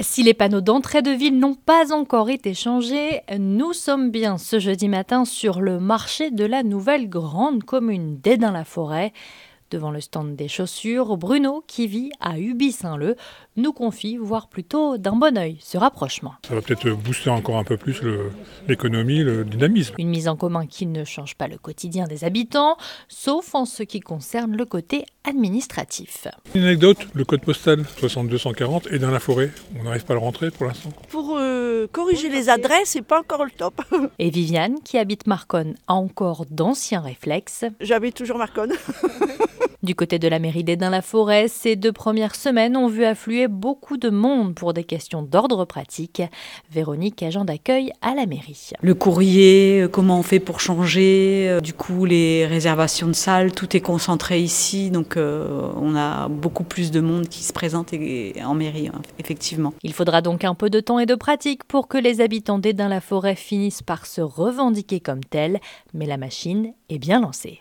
Si les panneaux d'entrée de ville n'ont pas encore été changés, nous sommes bien ce jeudi matin sur le marché de la nouvelle grande commune d'Esdin-la-Forêt. Devant le stand des chaussures, Bruno, qui vit à Uby-Saint-Leu, nous confie voir plutôt d'un bon œil ce rapprochement. Ça va peut-être booster encore un peu plus l'économie, le dynamisme. Une mise en commun qui ne change pas le quotidien des habitants, sauf en ce qui concerne le côté administratif. Une anecdote, le code postal 6240 est dans la forêt. On n'arrive pas à le rentrer pour l'instant. Pour corriger les adresses, c'est pas encore le top. Et Viviane, qui habite Marconne, a encore d'anciens réflexes. J'habite toujours Marconne. Du côté de la mairie d'Esdin-la-Forêt, ces 2 premières semaines ont vu affluer beaucoup de monde pour des questions d'ordre pratique. Véronique, agent d'accueil à la mairie. Le courrier, comment on fait pour changer, du coup les réservations de salles, tout est concentré ici, donc on a beaucoup plus de monde qui se présente en mairie, effectivement. Il faudra donc un peu de temps et de pratique pour que les habitants d'Esdin-la-Forêt finissent par se revendiquer comme tels, mais la machine est bien lancée.